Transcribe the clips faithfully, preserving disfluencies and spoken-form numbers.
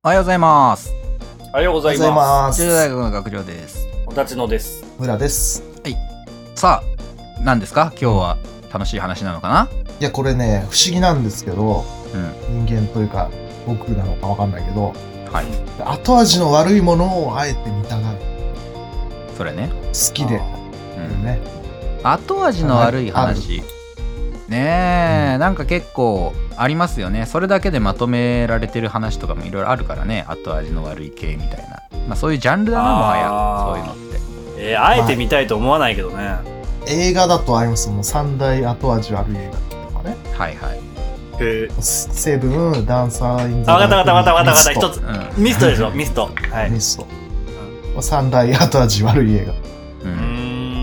おはようございます。 おはようございます。 中大学の学長です。 おたちのです。 村です。 はい。さあ、何ですか？今日は楽しい話なのかな？ いや、これね、不思議なんですけど、 うん、 人間というか、僕なのかわかんないけど、 はい。 後味の悪いものをあえて見たがる。 それね。 好きで。 うんね。 後味の悪い話。ねえ、うん、なんか結構ありますよね。それだけでまとめられてる話とかもいろいろあるからね。後味の悪い系みたいな。まあそういうジャンルだな、もはや。そういうのって。 えー、あえて見たいと思わないけどね。まあ、 映画だとありますもん。三大後味悪い映画とかね。 はいはい。 へセブン、ダンサーインザあ、わかったわかったわかったわかった。一つ、うん。ミストでしょ、ミスト。はい。 ミスト。うん、三大後味悪い映画。 うん。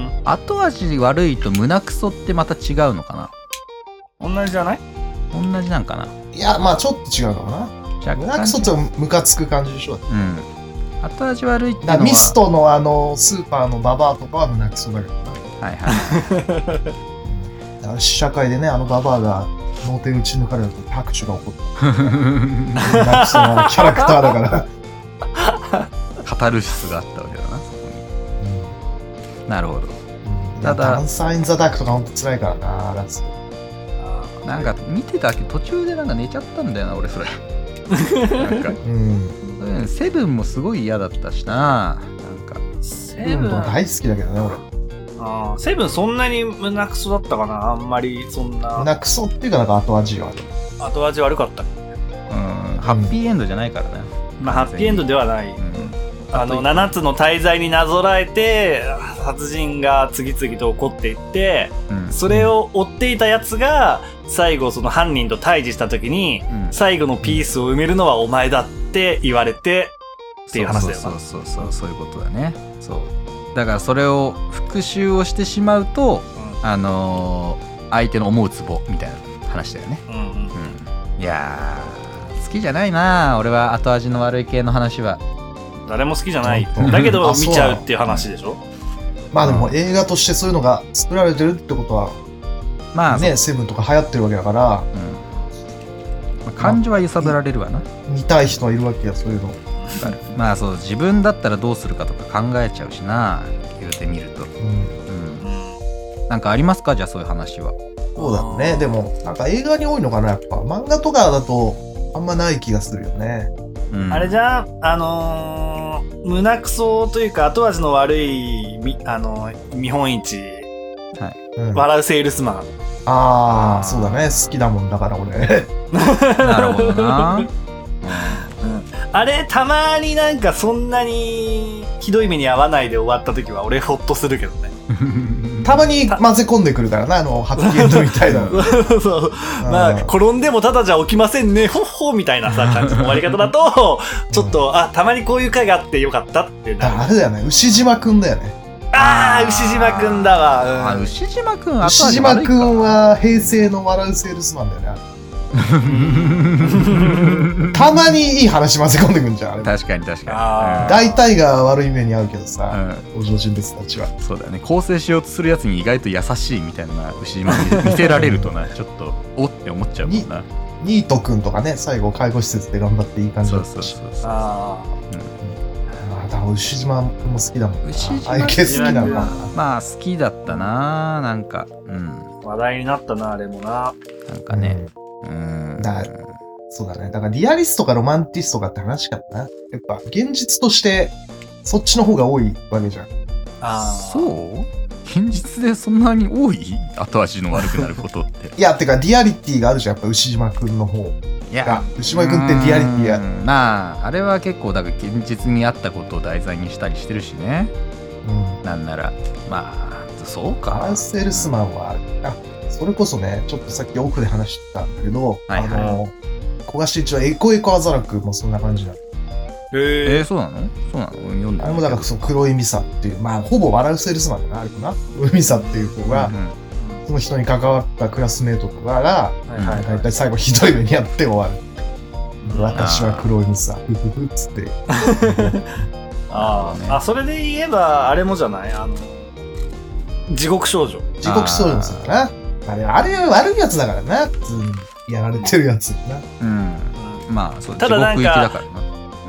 後味悪いと胸クソってまた違うのかな？ 同じじゃない？ 同じなんかな。 いや、まあちょっと違うかもな。胸クソってムカつく感じでしょ。 うん。後味悪いっていうのはミストのあのスーパーのババアとかは胸クソだけどな。 はいはい。 だから試写会でね、あのババアが脳天打ち抜かれると拍手が起こった。胸クソなキャラクターだから。 カタルシスがあったわけだな、そこに。うん、なるほど。 うん、ただダンサーインザダークとかほんと辛いからな、ラスト。 なんか見てたけど途中でなんか寝ちゃったんだよな俺それ。なんか、うん、セブンもすごい嫌だったしな。なんかセブン大好きだけどね俺。 ああ、セブンそんなに胸クソだったかな。あんまりそんな胸クソっていうかなんか後味は後味悪かった。うん、 ハッピーエンドじゃないからね。 まあハッピーエンドではない。うん、あのななつの大罪になぞらえて殺人が次々と起こっていって、うん、それを追っていたやつが最後その犯人と対峙した時に、うん、最後のピースを埋めるのはお前だって言われてっていう話だよな。 そうそうそうそう、そういうことだね。そうだからそれを復讐をしてしまうと、うん、あのー、相手の思うツボみたいな話だよね。うんうんうん、いやー好きじゃないな俺は後味の悪い系の話は。 誰も好きじゃないだけど見ちゃうっていう話でしょ。 まあでも映画としてそういうのが作られてるってことはまあね、セブンとか流行ってるわけだから、 うん、感情は揺さぶられるわな。 見たい人はいるわけや、そういうの。 まあそう自分だったらどうするかとか考えちゃうしな言うてみると、うんうん、なんかありますかじゃあそういう話は。 そうだね。でもなんか映画に多いのかなやっぱ。漫画とかだとあんまない気がするよね。 うん、あれじゃああのー、胸クソというか後味の悪いあのー、見本市、はいうん、笑うセールスマン。 ああそうだね好きだもんだから俺。 なるほどな。うん、 あれたまになんかそんなにひどい目に遭わないで終わった時は俺ホッとするけどね。 たまに混ぜ込んでくるからなあのハッピーエンドみたいな。 そう、まあ転んでもただじゃ起きませんねほっほみたいなさ感じの終わり方だとちょっと、うん、あたまにこういう回があってよかったってなる。 あれだよね牛島くんだよね。 ああ牛島くんだわ、うん、 あ牛島くん牛島くんは平成の笑うセールスマンだよね。たまにいい話混ぜ込んでくんじゃんあれ。 確かに確かに大体が悪い目に遭うけどさ、登場人物たちはそうだよね。構成しようとするやつに意外と優しいみたいなのが牛島に見せられるとなちょっとおって思っちゃうもんな。 ニートくんとかね最後介護施設で頑張っていい感じだったし。 そうそうそうそう。ああだから牛島くんも好きだもん。 牛島ああいう系好きなんだ。 まあ好きだったななんか、うん、 話題になったなあれもな。 なんかね、うんうん、だそうだね。だからリアリストかロマンティストかって話かな。やっぱ現実としてそっちの方が多いわけじゃん。 あそう現実でそんなに多い後味の悪くなることって。 いやてかリアリティがあるじゃんやっぱ牛島くんの方。いや牛島くんってリアリティがまああれは結構だから現実にあったことを題材にしたりしてるしね。うん、なんならまあそうか。 バランスセールスマンはあそれこそね、ちょっとさっきオフで話してたんだけど、はいはい、あの、小賀真一はエコエコアザラクもそんな感じなの。 へえー、そうなのそうなの読んであれもだからその黒いミサっていう、まあほぼ笑うセールスマンだな、あれかな。黒いミサっていう子が、うんうん、その人に関わったクラスメートとかが、はいはいはい、だいたい最後ひどい目にやって終わる。うん、私は黒いミサ、ふふふっつって。 あ、ね、あ、それで言えば、あれもじゃないあの、地獄少女。 地獄少女もそうだな。あれ、あれ悪いやつだからな、普通にやられてるやつな。 うん。まあ、そう、ただなんか、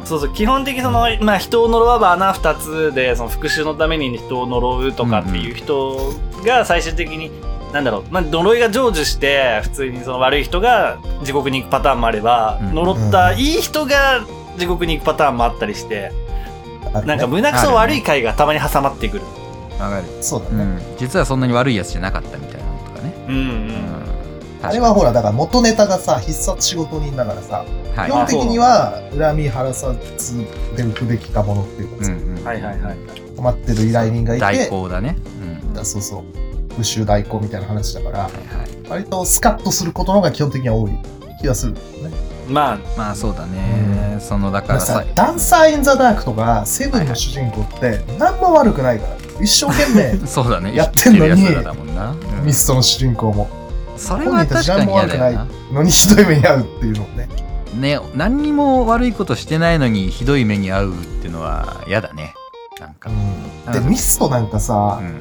そうそう、基本的にその、まあ、人を呪わば穴二つで、その復讐のために人を呪うとかっていう人が最終的に、なんだろう、まあ、呪いが成就して、普通にその悪い人が地獄に行くパターンもあれば、うん、呪ったいい人が地獄に行くパターンもあったりして、うん、なんか胸くそ悪い回がたまに挟まってくる。 わかる。 そうだね、うん。 実はそんなに悪いやつじゃなかったみたいなのとかね。 うんうん。うんあれはほら、だから元ネタがさ、必殺仕事人だからさ、はい、基本的には恨み晴らさずで浮くべきかものっていうかさ、うんうん、 はいはいはい。 困ってる依頼人がいて、 代行だね。 うん、そうそう。復讐代行みたいな話だから、はいはい、割とスカッとすることの方が基本的には多い気がするんだよね。 まあ、 まあそうだね。うん、そのだからさ、 ダンサー・イン・ザ・ダークとか、セブンの主人公って何も悪くないから、一生懸命そうだね。 やってんのに、 うん、 ミストの主人公も。 それは確かに嫌だよな。 のにひどい目に遭うっていうのね。 ね、何にも悪いことしてないのにひどい目に遭うっていうのは嫌だね。なんか。 うん、でミストなんかさ、うん、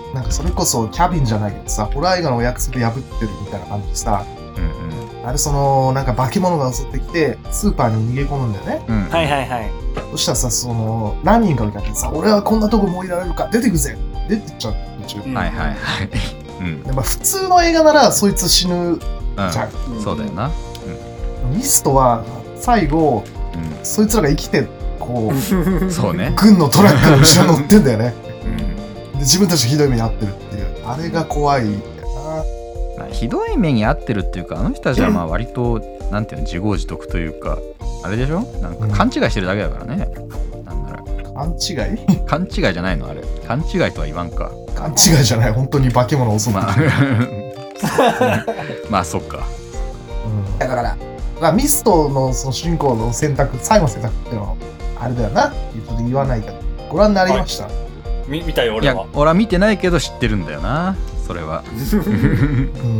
なんかそれこそキャビンじゃないけどさ、ホラー映画のお約束破ってるみたいな感じでさ、うんうん、あれそのなんか化け物が襲ってきてスーパーに逃げ込むんだよね。 うん、はいはいはい。 そしたらさ、その何人かの方さ、俺はこんなとこもいられるか出てくぜ出てっちゃう途中。 はいはいはい。うん、 でまあ、普通の映画ならそいつ死ぬじゃん、 うん、そうだよな、 うん、ミストは最後、うん、そいつらが生きてこうそうね軍のトラックの後ろに乗ってんだよね、うん、で自分たちひどい目に遭ってるっていうあれが怖いんだよな、まあ、ひどい目に遭ってるっていうかあの人たちはまあ割となんていうの自業自得というかあれでしょなんか勘違いしてるだけだからね、うん、なんだろう勘違い勘違いじゃないのあれ勘違いとは言わんか勘違いじゃない本当に化け物を襲ってくる、 まあ、まあそっか、 うん、だから、まあ、ミスト の, その主人公の選択最後の選択っていうのはあれだよなちょっと言わないけどご覧になりました、はい、 み見たよ俺は。いや俺は見てないけど知ってるんだよなそれは、うん、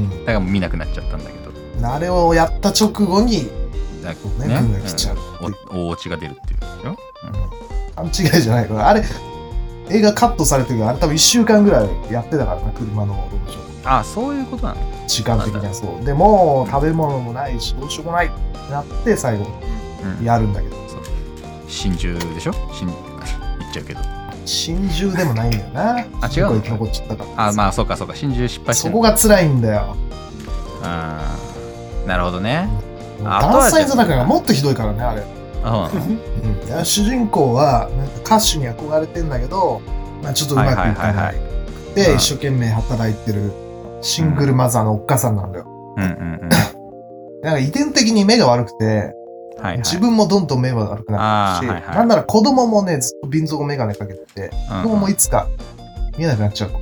だからもう見なくなっちゃったんだけどあれをやった直後にだ、 ねね、軍が来ちゃう、 うん、大落ちが出るっていうでしょ、 うん、勘違いじゃないからあれ映画カットされてるからあれ多分いっしゅうかんぐらいやってたからな車の路上。 ああそういうことなの時間的にはそうでも食べ物もないしどうしようもないってなって最後やるんだけど、うん、 そう真珠でしょ真言っちゃうけど真珠でもないんだよなあ違うの生き残っちゃったからあまあそうかそうか真珠失敗してそこが辛いんだよああなるほどねダンサイズだからもっとひどいからねあれあうん、いや主人公はなんか歌手に憧れてんだけど、まあ、ちょっとうまくいかない、はいはいはいはい、で、うん、一生懸命働いてるシングルマザーのおっかさんなんだよ、うんうんうん、なんか遺伝的に目が悪くて、はいはい、自分もどんどん目が悪くなってるし、はいはい、なんなら子供もねずっと瓶底メガネかけてて、うんうん、子供もいつか見えなくなっちゃう、うんうん、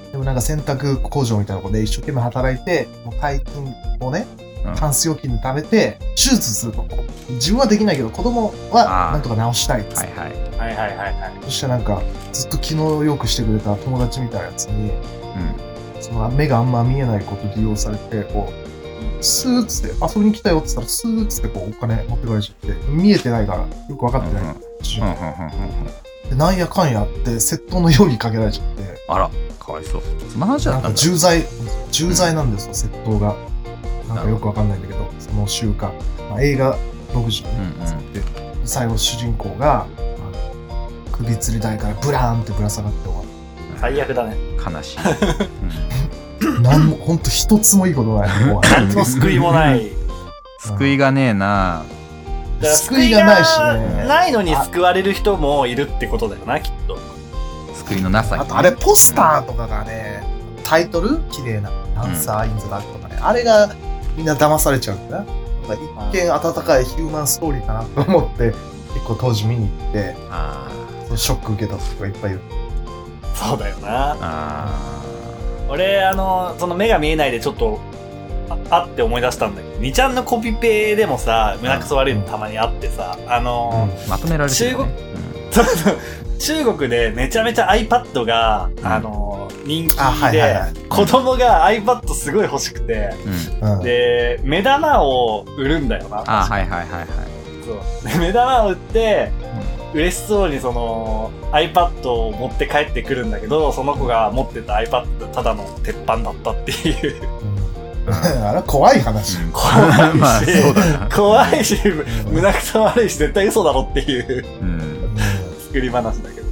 でもなんか洗濯工場みたいなとこで一生懸命働いて大金をねタンス預金で食べて手術すると自分はできないけど子供はなんとか治したいっつって、 はいはい、はいはいはいはいそしてなんかずっと気の良くしてくれた友達みたいなやつに、うん、その目があんま見えないこと利用されてこうスーッつって遊びに来たよっつったらスーッつってこうお金持ってかれちゃって見えてないからよく分かってない、うんうん、でなんやかんやって窃盗の容疑かけられちゃってあらかわいそうそんな話だったんだなんか重罪重罪なんですよ、うん、窃盗がなんかよくわかんないんだけど、その習慣、まあ、映画ろくじゅうで、うんうん、最後主人公が首吊り台からブラーンってぶら下がって終わる。 最悪だね。 悲しい。 うん、なんもほんと一つもいいことない。 何の救いもない。 救いがねえな。 だから救いがないしね。 ないのに救われる人もいるってことだよなきっと。 救いのなさに、 ね。あとあれポスターとかがね、うん、タイトル綺麗なダンサーインズダークとかね、うん、あれがみんな騙されちゃうんだな。一見温かいヒューマンストーリーかなと思って結構当時見に行ってあショック受けた人がいっぱいいる。 そうだよなあ俺あのその目が見えないでちょっと あ, あって思い出したんだけどにちゃんのコピペでもさ胸くそ悪いのたまにあってさ、うん、あの、 うん、まとめられてる、ね、 中国、うん、中国でめちゃめちゃ iPad が、うん、あの人気で、はいはいはい、子供が iPad すごい欲しくて、うん、で目玉を売るんだよな。 あはいはいはいはい。 そうで目玉を売って、うん、嬉しそうにその iPad を持って帰ってくるんだけどその子が持ってた iPad ただの鉄板だったっていう、 うあれ怖い話。 怖いし、まあ、そうだな怖いし、胸くそ悪いし、絶対嘘だろっていう、うん、作り話だけど。